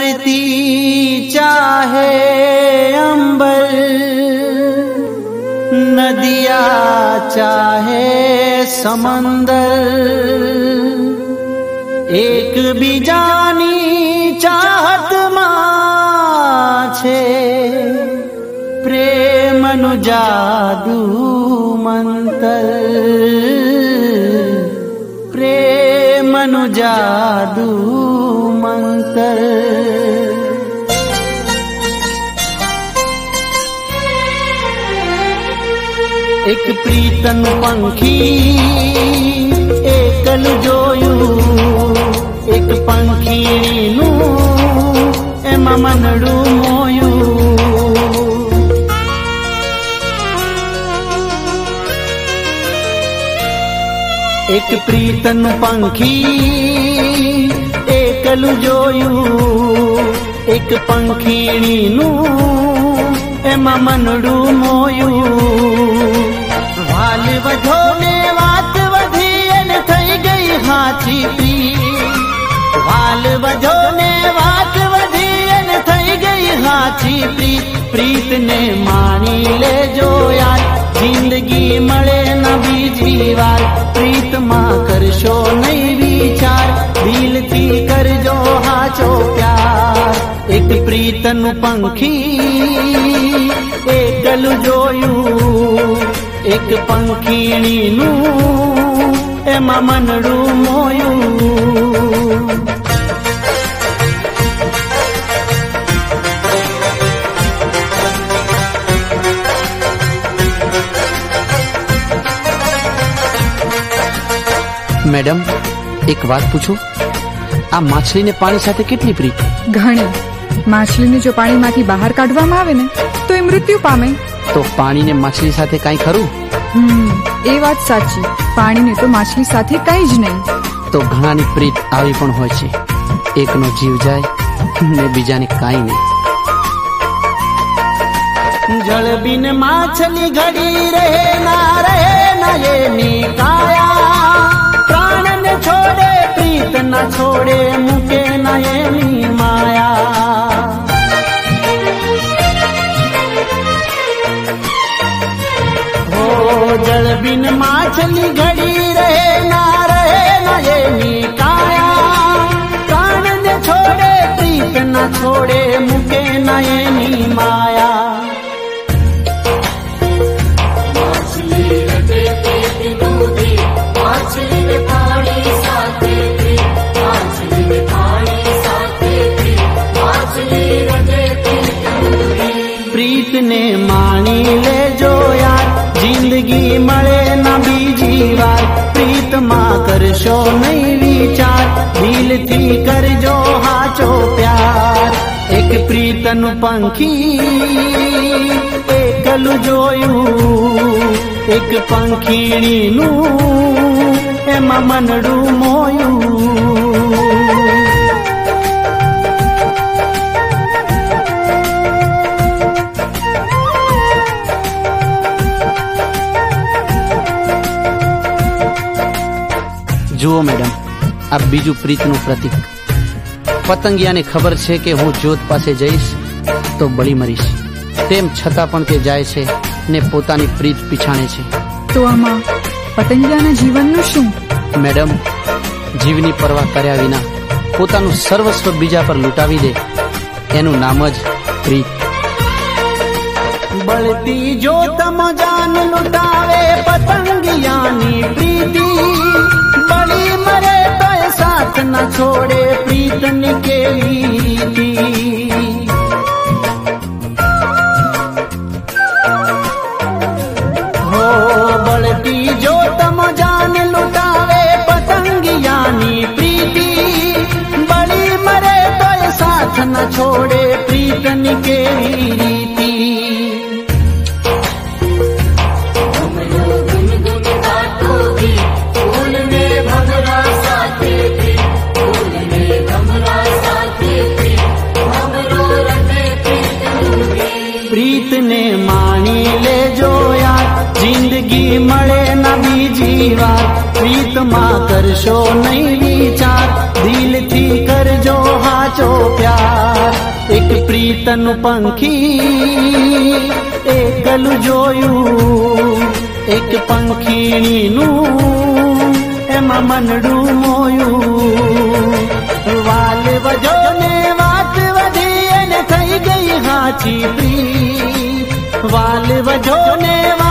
धरती चाहे अंबर, नदिया चाहे समंदर, एक बीजानी चाहत मां छे, प्रेमनु जादू मंतर, प्रेमनु जादू मंतर। एक प्रीतन पंखी एकल जोयू, एक पंखीणू एमा मनडू मोयू। एक प्रीतन पंखी एकल जोयू, एक पंखीणू एमा मनडू मोयू। वाल वधो ने वात वधी अने थई गई हाची प्रीत, वाल वधो ने वात वधी अने थई गई हाची प्रीत। प्रीत ने माणी लेजो यार, जिंदगी मळे न बीजी वार। प्रीत मां करशो नहीं विचार, दिल थी करजो हाचो प्यार। एक प्रीतन पंखी एकल जोयू, एक पंखीणीनू एमा मनडू मोयू। मैडम एक बात पूछूं, आ माछली ने पानी साथे केटली प्रीत? घणी। माछली ने जो पानी मांथी बहार काढवामां आवे ने तो ए मृत्यु पामे। तो पानी ने माछली साथे काई खरू? ए वात साची, पानी ने तो माछली साथे काई ज नहीं। तो घणानी प्रीत आवी पण होय छे, एकनो जीव जाय ने बीजाने काई नहीं। जल बिन माछली घड़ी रहे ना ये निकाया, प्राण न छोड़े प्रीत न छोड़े मुके न ये माया। हो जल बिन माछली घड़ी रहे ना ये निकाया, प्राण न छोड़े प्रीत न छोड़े मुके न ये माया। प्रीत ने माणी ले जो यार, जिंदगी मळे न बीजी वार। प्रीत मां करशो नहीं विचार, दिल थी करजो हाचो प्यार। एक प्रीतन पंखी एकल जोयू, एक पंखीणीनू एमा मनडू मोयू। जुओ मैडम, आ बीजू प्रीतनु प्रतीक। पतंगियाने खबर छे के हूँ जोत पासे जईश तो बळी मरीश, तेम छतां पण ते जाय छे ने पोतानी प्रीत पीछाणे छे। तो आमा पतंगियाना जीवननु शुं? मैडम, जीवनी परवाह कर्या विना पोतानु सर्वस्व बीजा पर लूटावी दे एनु नाम ज प्रीत। बळती जोत जान लुटावे पतंगियानी प्रीति, बड़ी मरे तो साथ न छोड़े प्रीत निकेली। हो बळती जोत जान लुटावे पतंगियानी प्रीति, बड़ी मरे तो साथ न छोड़े प्रीत निकेली। प्रीत ने माणी ले जो यार, जिंदगी मळे न बीजी वार। प्रीत मां करशो नहीं विचार, दिल थी करजो हाचो प्यार। એક પ્રીતનું પંખી એકલું જોયું, એક પંખીણીનું એમાં મનડું મોયું. વાલ વજો ને વાત વધી અને થઈ ગઈ હાચી પ્રીત. વાલ વજો ને